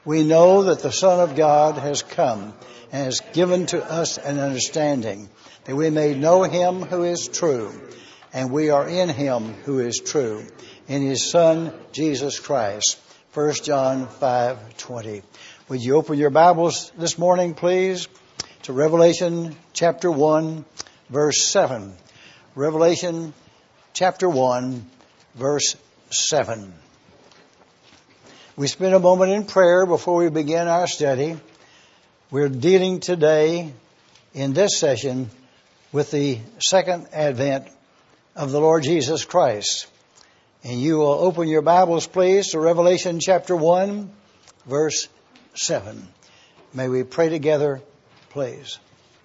We know that the Son of God has come and has given to us an understanding that we may know Him who is true, and we are in Him who is true, in His Son, Jesus Christ. 1 John 5:20. Would you open your Bibles this morning, please, to Revelation chapter 1, verse 7. Revelation chapter 1, verse 7. We spend a moment in prayer before we begin our study. We're dealing today in this session with the second advent of the Lord Jesus Christ. And you will open your Bibles, please, to Revelation chapter 1, verse 7. May we pray together, please.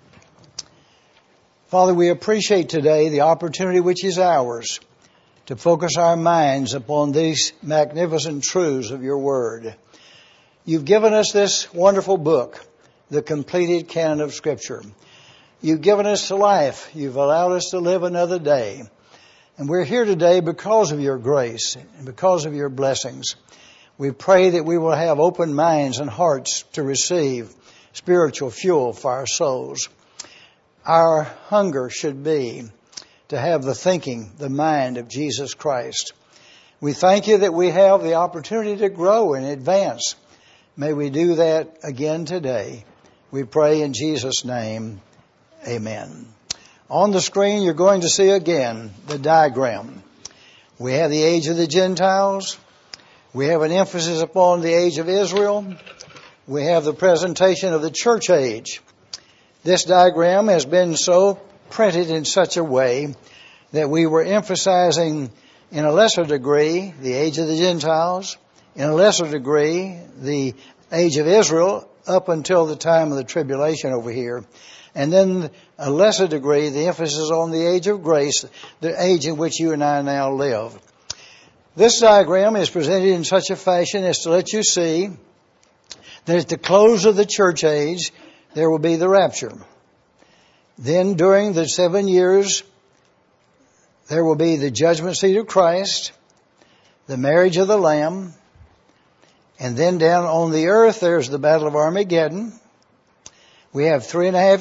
Father, we appreciate today the opportunity which is ours to focus our minds upon these magnificent truths of your word. You've given us this wonderful book, the completed canon of Scripture. You've given us life. You've allowed us to live another day. And we're here today because of your grace and because of your blessings. We pray that we will have open minds and hearts to receive spiritual fuel for our souls. Our hunger should be to have the thinking, the mind of Jesus Christ. We thank you that we have the opportunity to grow and advance. May we do that again today. We pray in Jesus' name, amen. On the screen, you're going to see again the diagram. We have the age of the Gentiles. We have an emphasis upon the age of Israel. We have the presentation of the church age. This diagram has been so printed in such a way that we were emphasizing in a lesser degree the age of the Gentiles, in a lesser degree the age of Israel up until the time of the tribulation over here, and then a lesser degree the emphasis on the age of grace, the age in which you and I now live. This diagram is presented in such a fashion as to let you see that at the close of the church age there will be the rapture. Then during the 7 years, there will be the judgment seat of Christ, the marriage of the Lamb, and then down on the earth, there's the Battle of Armageddon. We have 3.5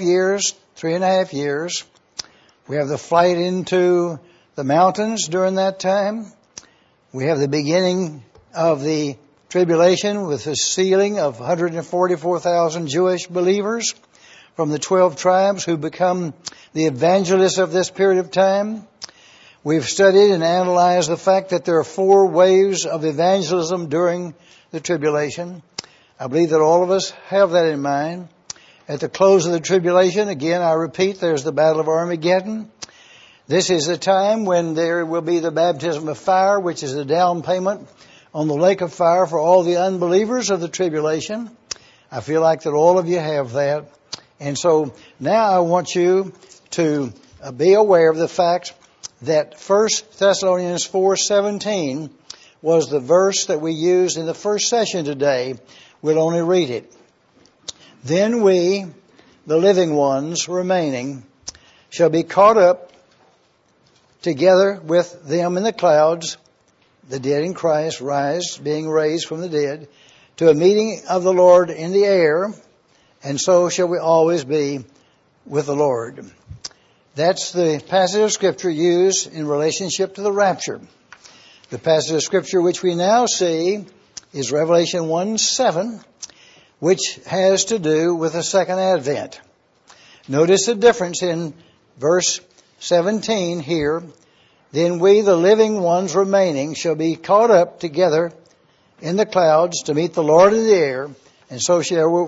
years. We have the flight into the mountains during that time. We have the beginning of the tribulation with the sealing of 144,000 Jewish believers from the 12 tribes who become the evangelists of this period of time. We've studied and analyzed the fact that there are 4 waves of evangelism during the tribulation. I believe that all of us have that in mind. At the close of the tribulation, again, I repeat, there's the Battle of Armageddon. This is the time when there will be the baptism of fire, which is the down payment on the lake of fire for all the unbelievers of the tribulation. I feel like that all of you have that. And so now I want you to be aware of the fact that 1 Thessalonians 4:17 was the verse that we used in the first session today. We'll only read it. Then we, the living ones remaining, shall be caught up together with them in the clouds, the dead in Christ, being raised from the dead, to a meeting of the Lord in the air, and so shall we always be with the Lord. That's the passage of Scripture used in relationship to the rapture. The passage of Scripture which we now see is Revelation 1:7, which has to do with the second advent. Notice the difference in verse 17 here. Then we, the living ones remaining, shall be caught up together in the clouds to meet the Lord in the air, and so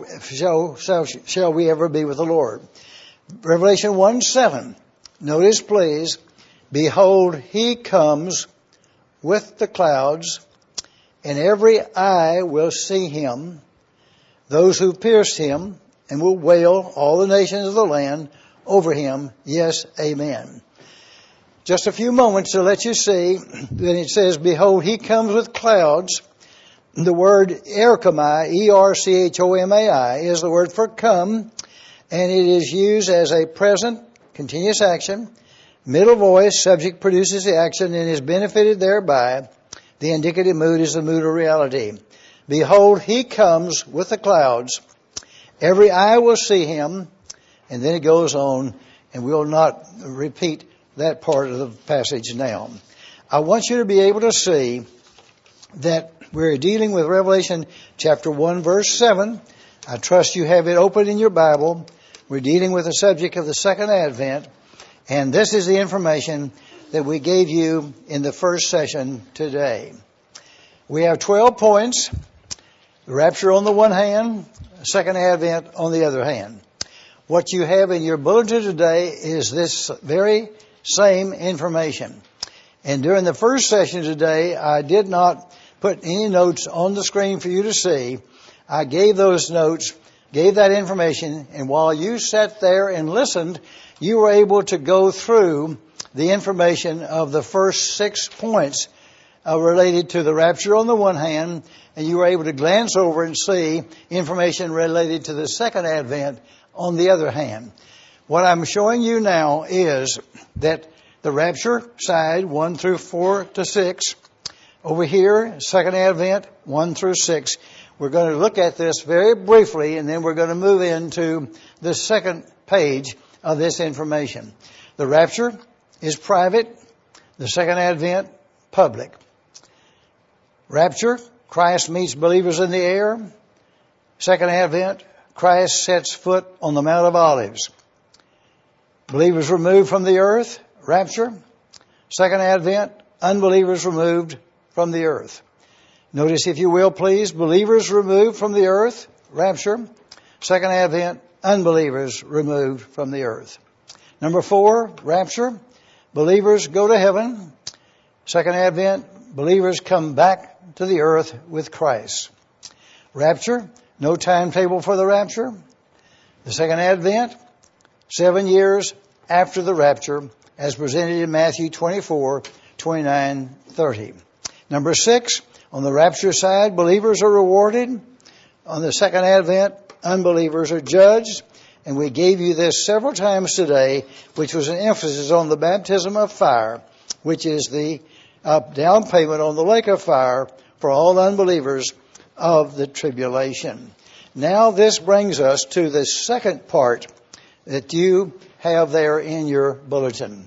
shall we ever be with the Lord. Revelation 1:7. Notice, please, behold, He comes with the clouds, and every eye will see Him, those who pierced Him, and will wail, all the nations of the land, over Him. Yes, amen. Just a few moments to let you see that it says, behold, He comes with clouds. The word erchomai, E-R-C-H-O-M-A-I, is the word for come, and it is used as a present continuous action. Middle voice, subject produces the action and is benefited thereby. The indicative mood is the mood of reality. Behold, he comes with the clouds. Every eye will see him. And then it goes on, and we'll not repeat that part of the passage now. I want you to be able to see that we're dealing with Revelation chapter 1, verse 7. I trust you have it open in your Bible. We're dealing with the subject of the second advent. And this is the information that we gave you in the first session today. We have 12 points. The rapture on the one hand, second advent on the other hand. What you have in your bulletin today is this very same information. And during the first session today, I did not put any notes on the screen for you to see. I gave those notes, gave that information, and while you sat there and listened, you were able to go through the information of the first 6 points related to the rapture on the one hand, and you were able to glance over and see information related to the second advent on the other hand. What I'm showing you now is that the rapture side, 1 through 4 to 6, over here, second advent, 1 through 6. We're going to look at this very briefly, and then we're going to move into the second page of this information. The rapture is private. The second advent, public. Rapture, Christ meets believers in the air. Second advent, Christ sets foot on the Mount of Olives. Believers removed from the earth, rapture. Second advent, unbelievers removed from the earth. Notice, if you will, please, believers removed from the earth, rapture. Second advent, unbelievers removed from the earth. Number 4, rapture. Believers go to heaven. Second advent, believers come back to the earth with Christ. Rapture, no timetable for the rapture. The second advent, 7 years after the rapture, as presented in Matthew 24, 29, 30. Number 6, on the rapture side, believers are rewarded. On the second advent, unbelievers are judged. And we gave you this several times today, which was an emphasis on the baptism of fire, which is the down payment on the lake of fire for all unbelievers of the tribulation. Now this brings us to the second part that you have there in your bulletin.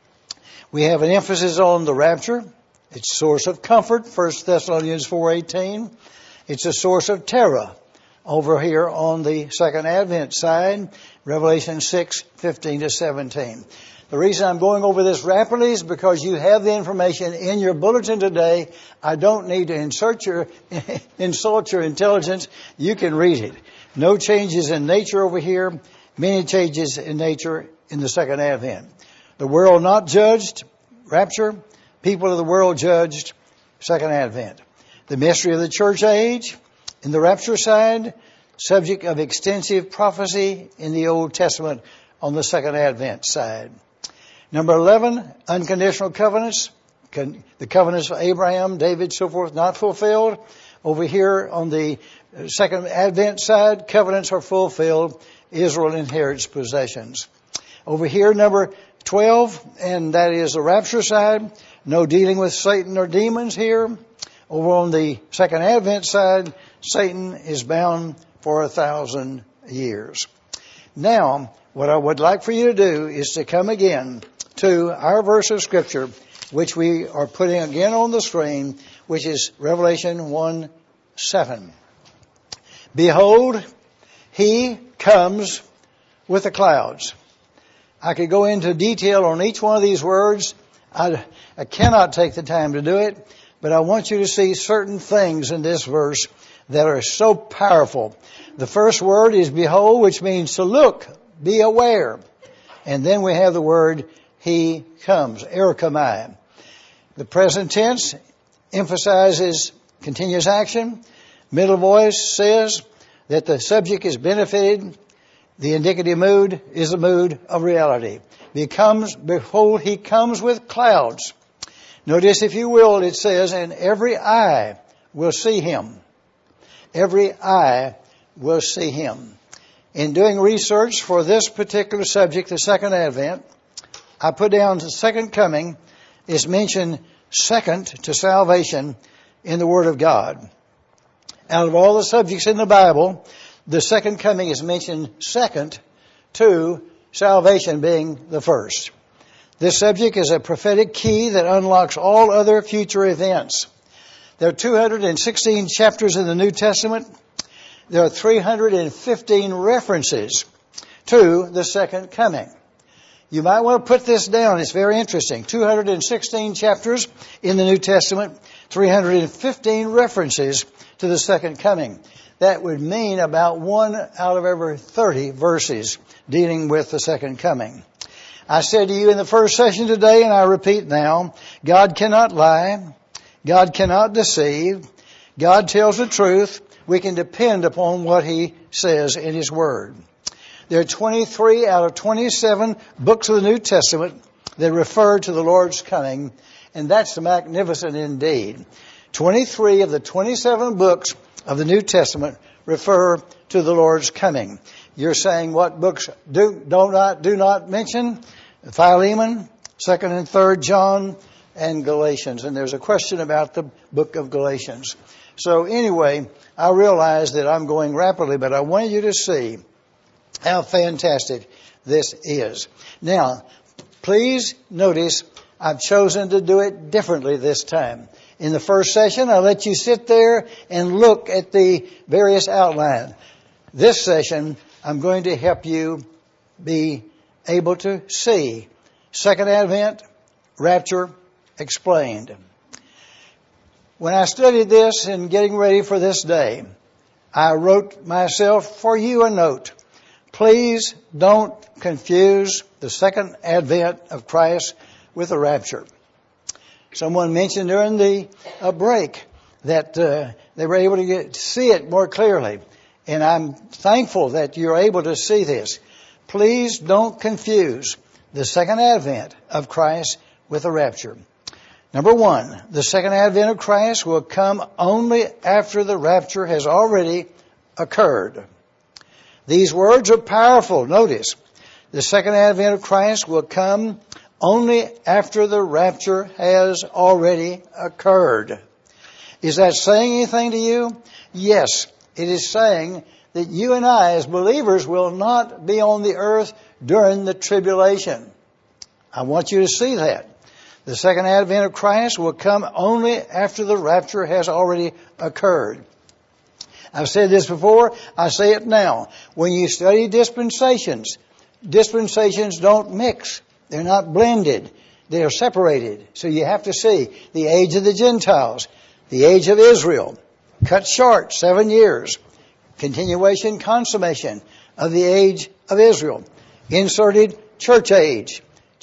We have an emphasis on the rapture. It's a source of comfort, 1 Thessalonians 4:18. It's a source of terror over here on the second advent side, Revelation 6:15 to 17. The reason I'm going over this rapidly is because you have the information in your bulletin today. I don't need to insult your intelligence. You can read it. No changes in nature over here. Many changes in nature in the second advent. The world not judged, rapture. People of the world judged, second advent. The mystery of the church age, in the rapture side, subject of extensive prophecy in the Old Testament on the second advent side. Number 11, unconditional covenants. The covenants of Abraham, David, so forth, not fulfilled. Over here on the second advent side, covenants are fulfilled. Israel inherits possessions. Over here, number 12, and that is the rapture side. No dealing with Satan or demons here. Over on the second advent side, Satan is bound for 1,000 years. Now, what I would like for you to do is to come again to our verse of Scripture, which we are putting again on the screen, which is Revelation 1:7. Behold, he comes with the clouds. I could go into detail on each one of these words. I cannot take the time to do it, but I want you to see certain things in this verse that are so powerful. The first word is behold, which means to look, be aware. And then we have the word he comes, erchomai. The present tense emphasizes continuous action. Middle voice says that the subject is benefited. The indicative mood is the mood of reality. Behold, he comes with clouds. Notice, if you will, it says, and every eye will see him. Every eye will see him. In doing research for this particular subject, the second advent, I put down the second coming is mentioned second to salvation in the Word of God. Out of all the subjects in the Bible, the second coming is mentioned second to salvation being the first. This subject is a prophetic key that unlocks all other future events. There are 216 chapters in the New Testament. There are 315 references to the second coming. You might want to put this down. It's very interesting. 216 chapters in the New Testament, 315 references to the second coming. That would mean about 1 out of every 30 verses dealing with the second coming. I said to you in the first session today, and I repeat now, God cannot lie. God cannot deceive. God tells the truth. We can depend upon what He says in His Word. There are 23 out of 27 books of the New Testament that refer to the Lord's coming, and that's magnificent indeed. 23 of the 27 books of the New Testament refer to the Lord's coming. You're saying what books do not mention? Philemon, 2nd and 3rd John, and Galatians. And there's a question about the book of Galatians. So anyway, I realize that I'm going rapidly, but I want you to see how fantastic this is. Now, please notice I've chosen to do it differently this time. In the first session, I let you sit there and look at the various outlines. This session, I'm going to help you be able to see Second Advent, Rapture, explained. When I studied this and getting ready for this day, I wrote myself for you a note. Please don't confuse the second advent of Christ with the rapture. Someone mentioned during the break that they were able to see it more clearly. And I'm thankful that you're able to see this. Please don't confuse the second advent of Christ with the rapture. Number one, the second advent of Christ will come only after the rapture has already occurred. These words are powerful. Notice, the second advent of Christ will come only after the rapture has already occurred. Is that saying anything to you? Yes, it is saying that you and I as believers will not be on the earth during the tribulation. I want you to see that. The second advent of Christ will come only after the rapture has already occurred. I've said this before, I say it now. When you study dispensations don't mix. They're not blended. They are separated. So you have to see the age of the Gentiles, the age of Israel, cut short 7 years, continuation, consummation of the age of Israel, inserted church age,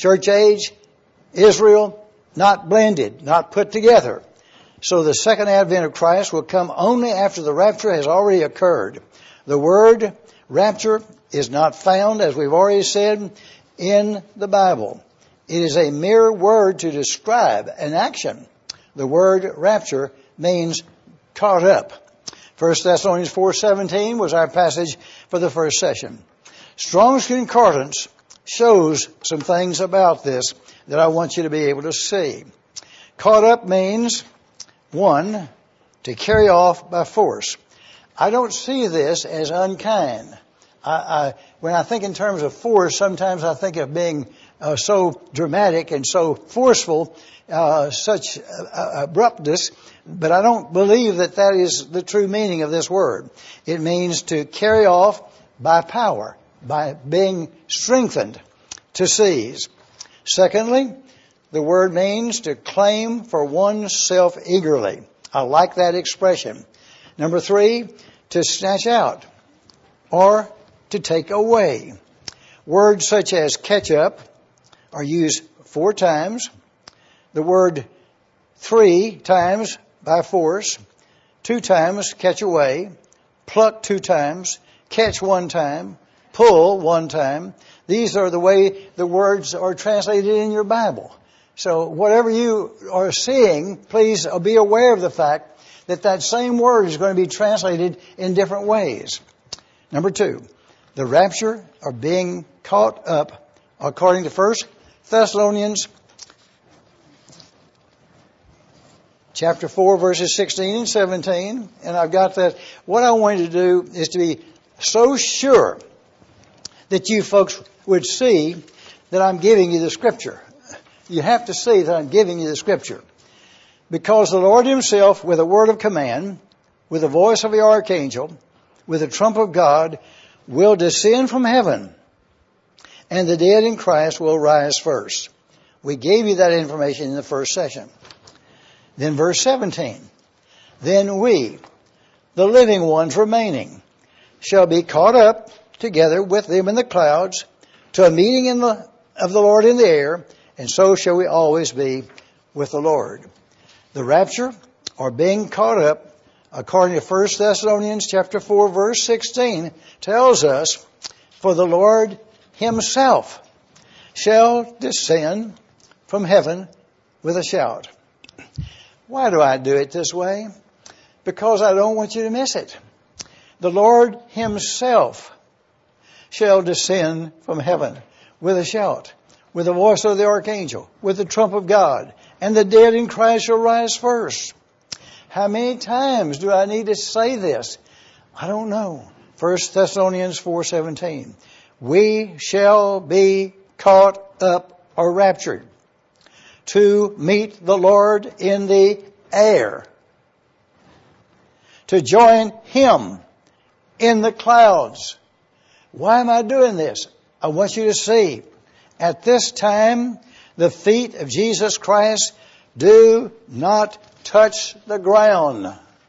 Israel, not blended, not put together. So the second advent of Christ will come only after the rapture has already occurred. The word rapture is not found, as we've already said, in the Bible. It is a mere word to describe an action. The word rapture means caught up. 1 Thessalonians 4:17 was our passage for the first session. Strong's Concordance shows some things about this that I want you to be able to see. Caught up means, one, to carry off by force. I don't see this as unkind. When I think in terms of force, sometimes I think of being so dramatic and so forceful, such abruptness, but I don't believe that that is the true meaning of this word. It means to carry off by power, by being strengthened, to seize. Secondly, the word means to claim for oneself eagerly. I like that expression. Number 3, to snatch out or to take away. Words such as catch up are used 4 times. The word 3 times by force, 2 times catch away, pluck 2 times, catch 1 time, pull 1 time. These are the way the words are translated in your Bible. So whatever you are seeing, please be aware of the fact that that same word is going to be translated in different ways. Number 2, the rapture or being caught up, according to 1 Thessalonians chapter 4, verses 16 and 17. And I've got that. What I want you to do is to be so sure that you folks would see that I'm giving you the Scripture. You have to see that I'm giving you the Scripture. Because the Lord Himself, with a word of command, with the voice of the archangel, with the trump of God, will descend from heaven, and the dead in Christ will rise first. We gave you that information in the first session. Then verse 17. Then we, the living ones remaining, shall be caught up together with them in the clouds to a meeting of the Lord in the air, and so shall we always be with the Lord. The rapture, or being caught up, according to 1 Thessalonians chapter 4, verse 16, tells us, for the Lord Himself shall descend from heaven with a shout. Why do I do it this way? Because I don't want you to miss it. The Lord Himself shall descend from heaven with a shout, with the voice of the archangel, with the trump of God, and the dead in Christ shall rise first. How many times do I need to say this? I don't know. 1 Thessalonians 4:17. We shall be caught up or raptured to meet the Lord in the air, to join Him in the clouds. Why am I doing this? I want you to see, at this time, the feet of Jesus Christ do not touch the ground.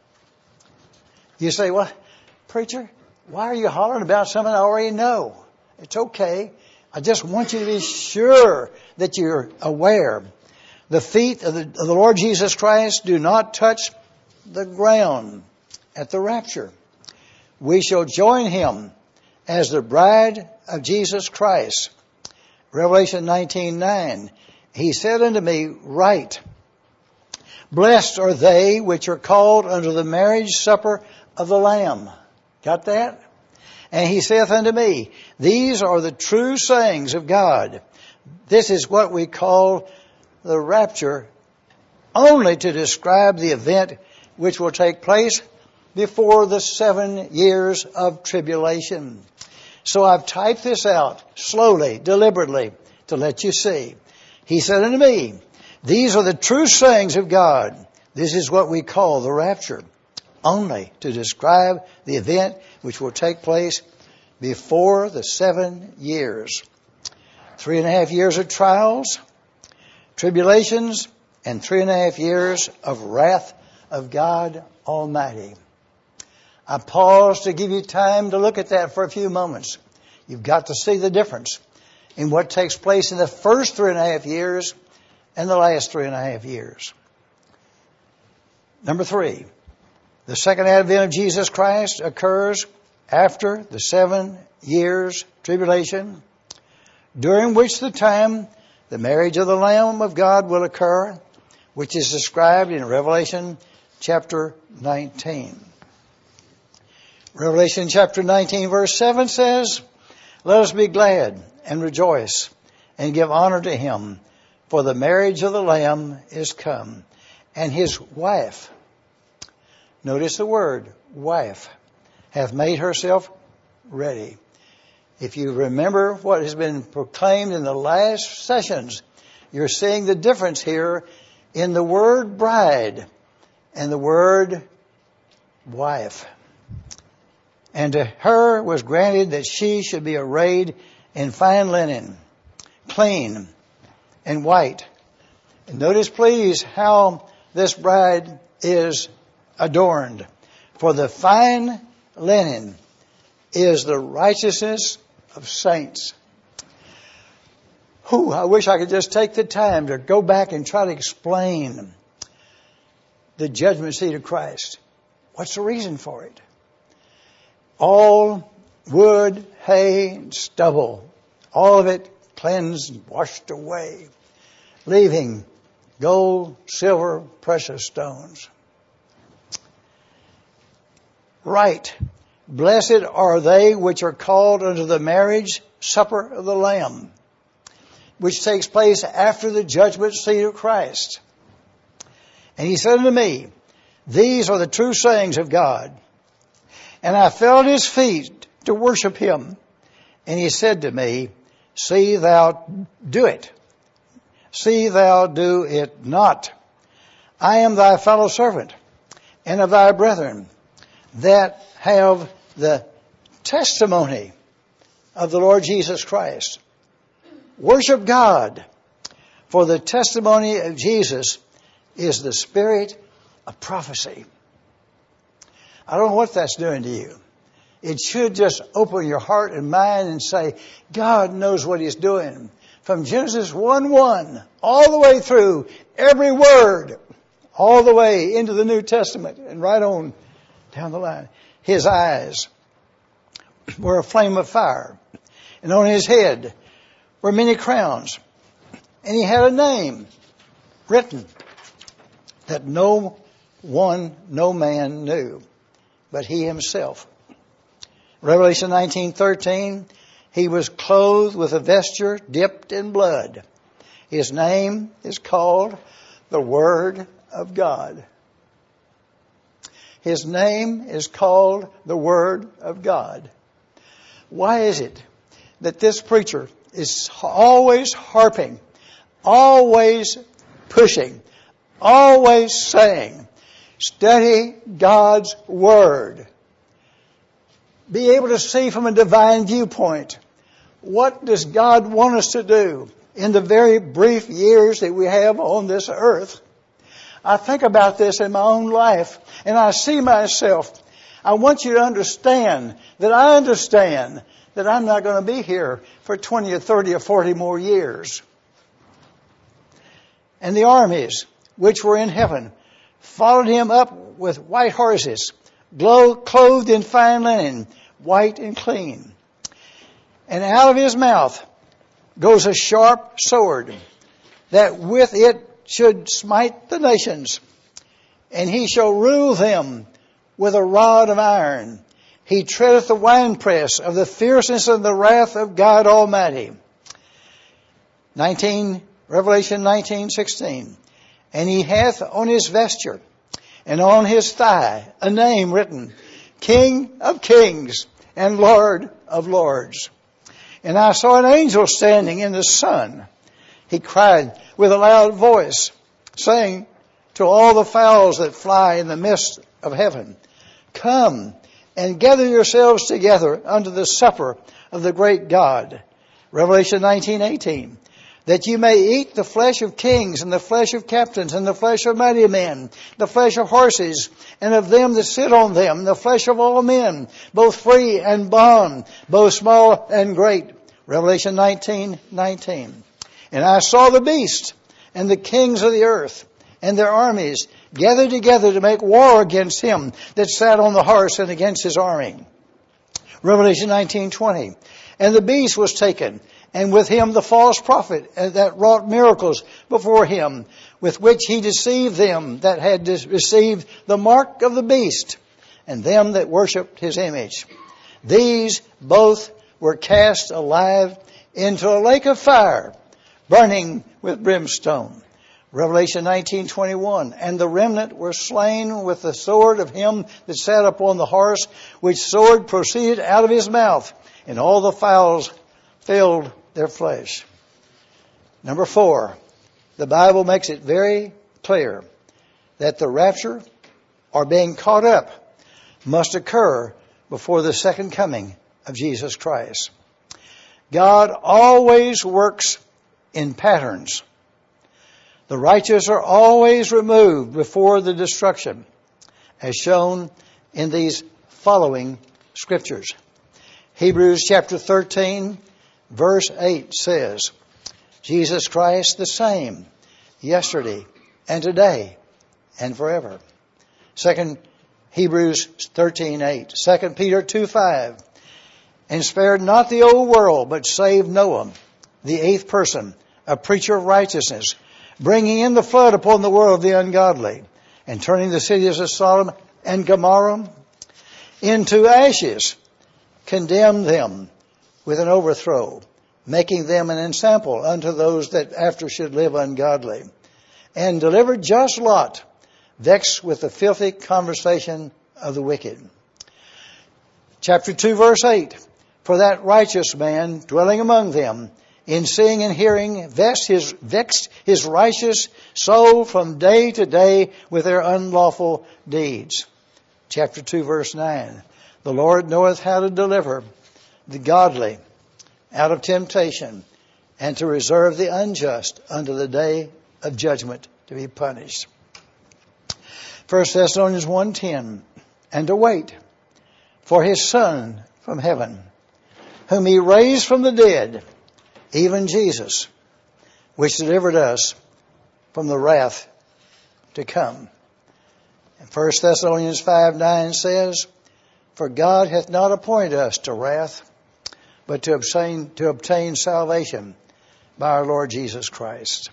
You say, well, preacher, why are you hollering about something I already know? It's okay. I just want you to be sure that you're aware. The feet of the Lord Jesus Christ do not touch the ground at the rapture. We shall join Him as the bride of Jesus Christ. Revelation 19:9. He said unto me, write, blessed are they which are called unto the marriage supper of the Lamb. Got that? And He saith unto me, these are the true sayings of God. This is what we call the rapture, only to describe the event which will take place before the 7 years of tribulation. So I've typed this out slowly, deliberately, to let you see. He said unto me, these are the true sayings of God. This is what we call the rapture, only to describe the event which will take place before the 7 years. 3.5 years of trials, tribulations, and 3.5 years of wrath of God Almighty. I pause to give you time to look at that for a few moments. You've got to see the difference in what takes place in the first 3.5 years and the last 3.5 years. Number 3, the second advent of Jesus Christ occurs after the 7 years tribulation, during which the time the marriage of the Lamb of God will occur, which is described in Revelation chapter 19. Revelation chapter 19 verse 7 says, let us be glad and rejoice and give honor to Him, for the marriage of the Lamb is come, and His wife, notice the word, wife, hath made herself ready. If you remember what has been proclaimed in the last sessions, you're seeing the difference here in the word bride and the word wife. And to her was granted that she should be arrayed in fine linen, clean and white. And notice please how this bride is adorned. For the fine linen is the righteousness of saints. I wish I could just take the time to go back and try to explain the judgment seat of Christ. What's the reason for it? All wood, hay, and stubble, all of it cleansed and washed away, leaving gold, silver, precious stones. Right. Blessed are they which are called unto the marriage supper of the Lamb, which takes place after the judgment seat of Christ. And he said unto me, These are the true sayings of God. And I fell at his feet to worship him. And he said to me, See thou do it. See thou do it not. I am thy fellow servant and of thy brethren that have the testimony of the Lord Jesus Christ. Worship God, for the testimony of Jesus is the spirit of prophecy. I don't know what that's doing to you. It should just open your heart and mind and say, God knows what He's doing. From Genesis 1:1 all the way through, every word, all the way into the New Testament and right on down the line. His eyes were a flame of fire, and on His head were many crowns. And He had a name written that no man knew, but He Himself. Revelation 19:13, He was clothed with a vesture dipped in blood. His name is called the Word of God. His name is called the Word of God. Why is it that this preacher is always harping, always pushing, always saying, study God's Word? Be able to see from a divine viewpoint. What does God want us to do in the very brief years that we have on this earth? I think about this in my own life, and I see myself. I want you to understand that I understand that I'm not going to be here for 20 or 30 or 40 more years. And the armies which were in heaven followed Him up with white horses, clothed in fine linen, white and clean. And out of His mouth goes a sharp sword, that with it should smite the nations. And He shall rule them with a rod of iron. He treadeth the winepress of the fierceness of the wrath of God Almighty. Revelation 19:16. And He hath on His vesture and on His thigh a name written, King of Kings and Lord of Lords. And I saw an angel standing in the sun. He cried with a loud voice, saying to all the fowls that fly in the midst of heaven, Come and gather yourselves together unto the supper of the great God. Revelation 19:18. That you may eat the flesh of kings, and the flesh of captains, and the flesh of mighty men, the flesh of horses, and of them that sit on them, the flesh of all men, both free and bond, both small and great. Revelation 19:19. And I saw the beast, and the kings of the earth, and their armies, gathered together to make war against him that sat on the horse and against his army. Revelation 19:20. And the beast was taken, and with him the false prophet that wrought miracles before him, with which he deceived them that had received the mark of the beast, and them that worshipped his image. These both were cast alive into a lake of fire, burning with brimstone. Revelation 19:21. And the remnant were slain with the sword of him that sat upon the horse, which sword proceeded out of his mouth, and all the fowls filled their flesh. Number 4, the Bible makes it very clear that the rapture, or being caught up, must occur before the second coming of Jesus Christ. God always works in patterns. The righteous are always removed before the destruction, as shown in these following scriptures. Hebrews chapter 13, verse 8 says, Jesus Christ the same, yesterday and today and forever. Hebrews 13:8. 2 Peter 2:5. And spared not the old world, but saved Noah, the eighth person, a preacher of righteousness, bringing in the flood upon the world of the ungodly, and turning the cities of Sodom and Gomorrah into ashes, condemned them with an overthrow, making them an ensample unto those that after should live ungodly, and delivered just Lot, vexed with the filthy conversation of the wicked. Chapter 2, verse 8. For that righteous man dwelling among them, in seeing and hearing, vexed his righteous soul from day to day with their unlawful deeds. Chapter 2, verse 9. The Lord knoweth how to deliver the godly out of temptation, and to reserve the unjust unto the day of judgment to be punished. 1 Thessalonians 1:10. And to wait for his Son from heaven, whom he raised from the dead, even Jesus, which delivered us from the wrath to come. And 1 Thessalonians 5:9 says, For God hath not appointed us to wrath, but to obtain salvation by our Lord Jesus Christ.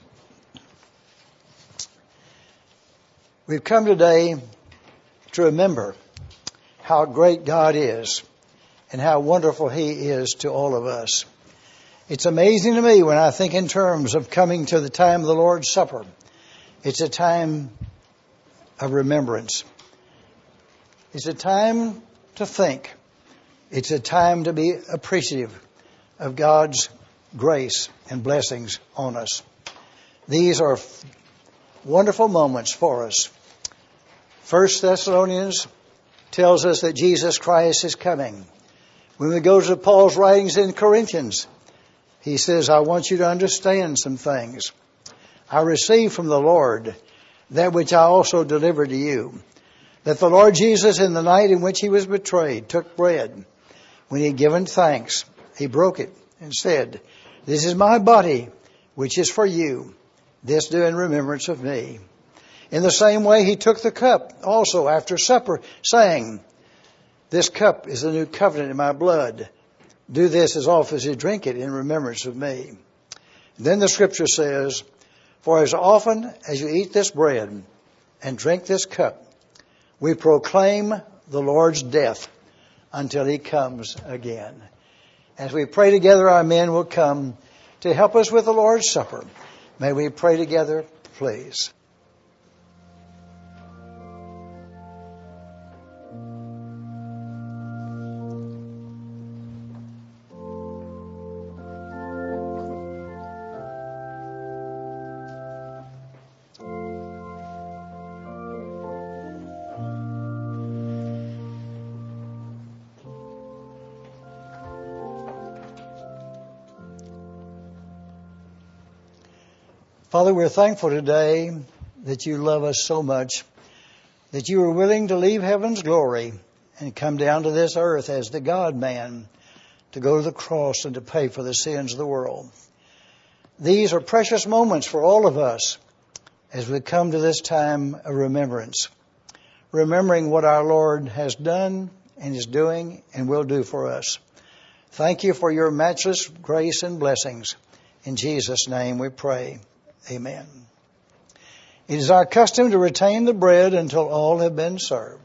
We've come today to remember how great God is and how wonderful He is to all of us. It's amazing to me when I think in terms of coming to the time of the Lord's Supper. It's a time of remembrance. It's a time to think. It's a time to be appreciative of God's grace and blessings on us. These are wonderful moments for us. 1 Thessalonians tells us that Jesus Christ is coming. When we go to Paul's writings in Corinthians, he says, I want you to understand some things. I received from the Lord that which I also delivered to you, that the Lord Jesus, in the night in which he was betrayed, took bread. When he had given thanks, he broke it and said, This is my body, which is for you. This do in remembrance of me. In the same way, he took the cup also after supper, saying, This cup is the new covenant in my blood. Do this as often as you drink it in remembrance of me. Then the scripture says, For as often as you eat this bread and drink this cup, we proclaim the Lord's death until he comes again. As we pray together, our men will come to help us with the Lord's Supper. May we pray together, please. Father, we're thankful today that you love us so much, that you were willing to leave heaven's glory and come down to this earth as the God-man to go to the cross and to pay for the sins of the world. These are precious moments for all of us as we come to this time of remembrance, remembering what our Lord has done and is doing and will do for us. Thank you for your matchless grace and blessings. In Jesus' name we pray. Amen. It is our custom to retain the bread until all have been served.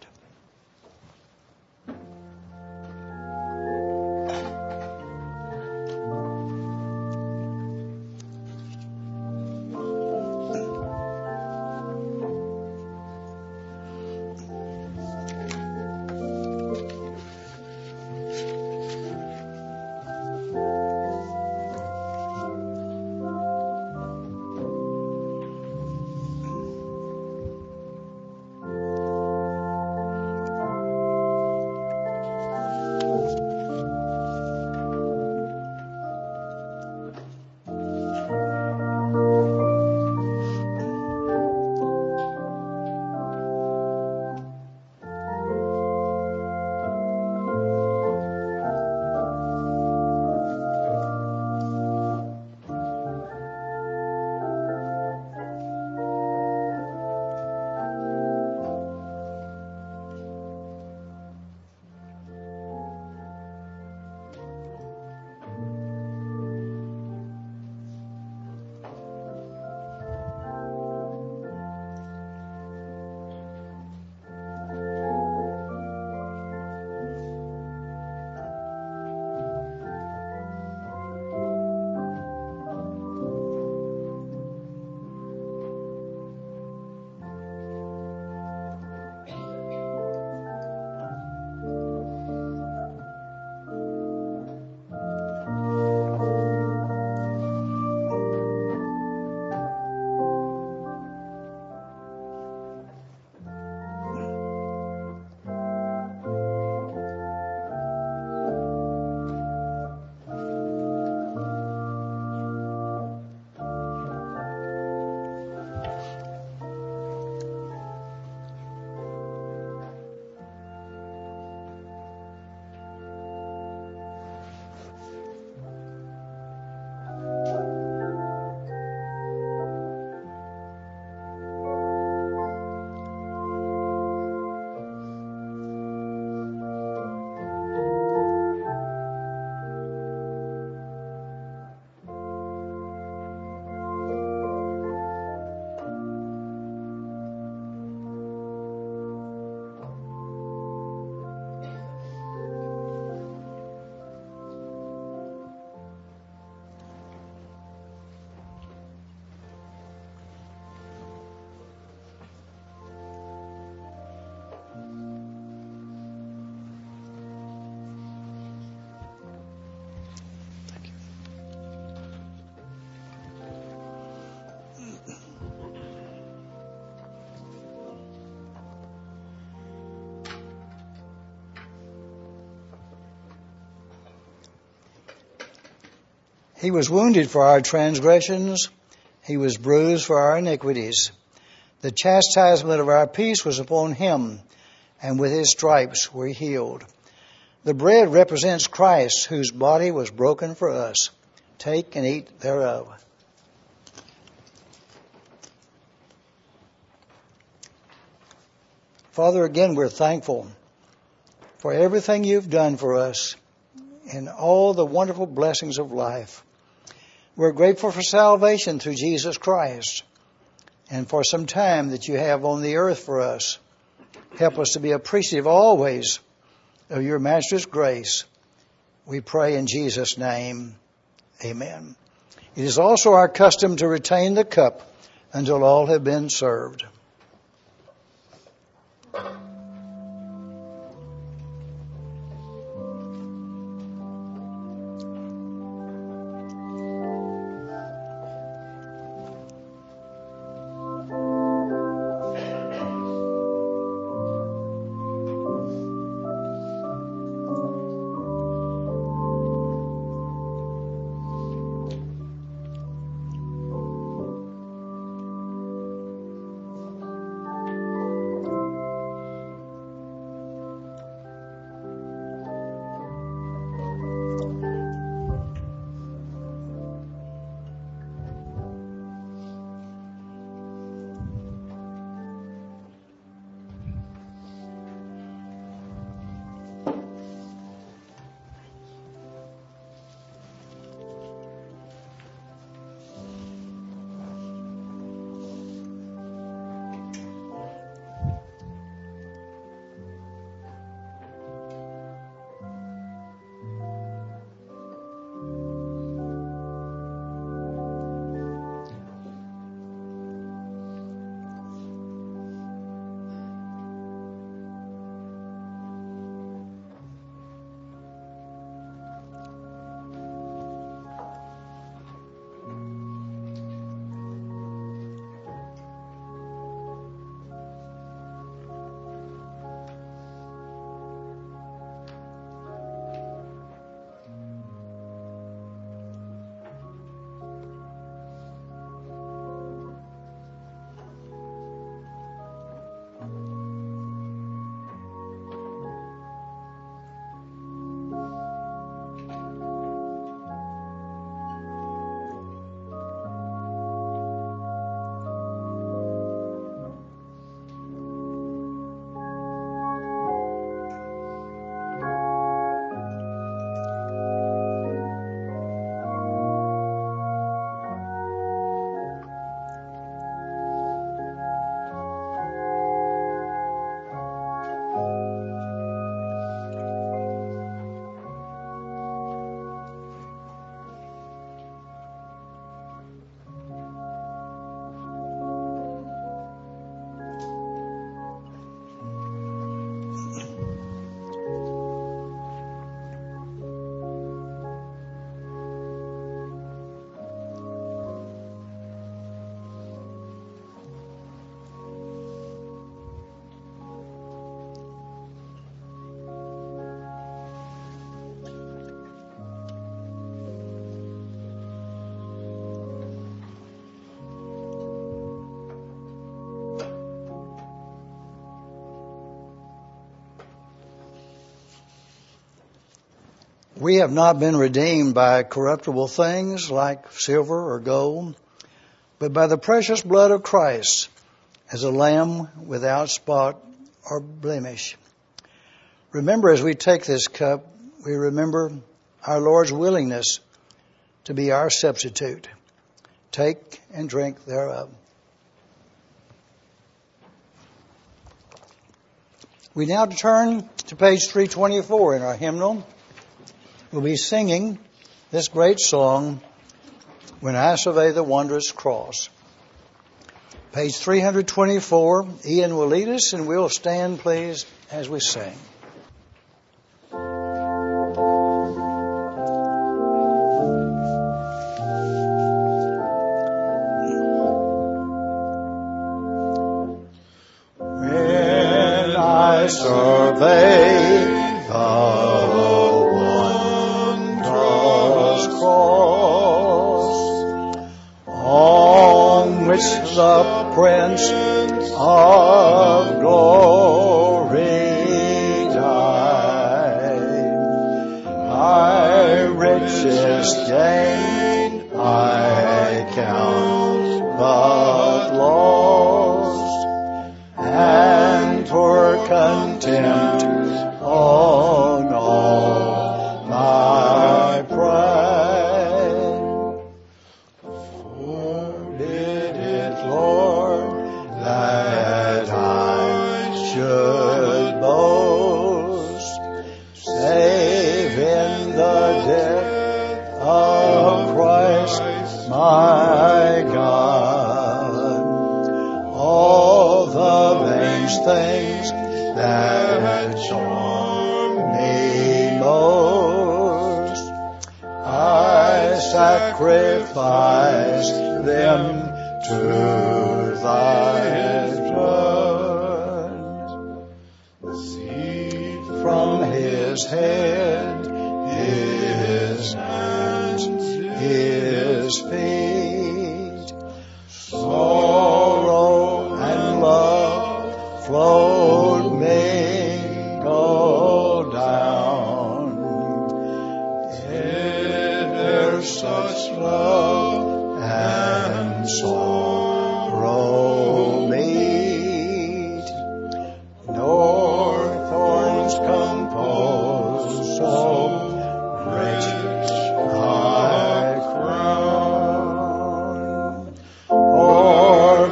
He was wounded for our transgressions. He was bruised for our iniquities. The chastisement of our peace was upon him, and with his stripes we're healed. The bread represents Christ, whose body was broken for us. Take and eat thereof. Father, again, we're thankful for everything you've done for us and all the wonderful blessings of life. We're grateful for salvation through Jesus Christ and for some time that you have on the earth for us. Help us to be appreciative always of your Master's grace. We pray in Jesus' name. Amen. It is also our custom to retain the cup until all have been served. We have not been redeemed by corruptible things like silver or gold, but by the precious blood of Christ as a lamb without spot or blemish. Remember, as we take this cup, we remember our Lord's willingness to be our substitute. Take and drink thereof. We now turn to page 324 in our hymnal. We'll be singing this great song, When I Survey the Wondrous Cross. Page 324, Ian will lead us, and we'll stand, please, as we sing. When I survey the wondrous cross, which the Prince of glory died. My richest gain I count but lost, and for contempt on all my pride. Forbid it, Lord, that I should boast, save in the death of Christ my God. All the vain things that charm me most, I sacrifice them to thy judge. See from his head, his hands, his feet, sorrow and love flowed mingled down. There's such love and sorrow meet, nor thorns compose so rich thy crown. For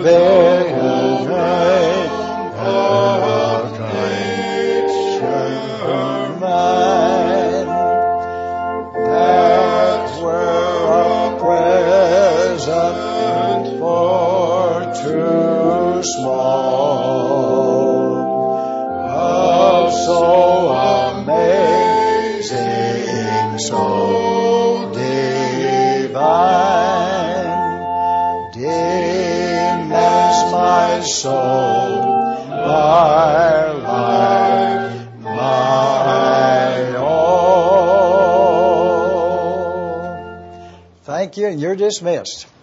small, of so amazing, so divine, demands my soul, my life, my all. Thank you, and you're dismissed.